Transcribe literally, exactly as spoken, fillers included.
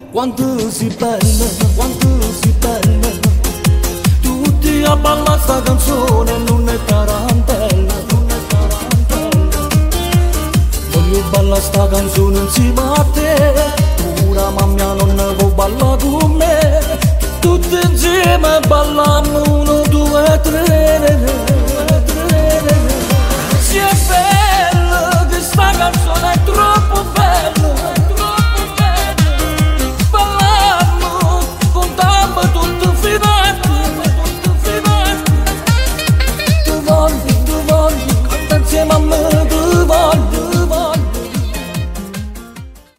Quanto si bella, quanto si bella. Tutti a ballare sta canzone, non è tarantella, non è tarantella. Voglio ballare sta canzone insieme a te. Pura mamma non può ballare con me. Tutti insieme ballare.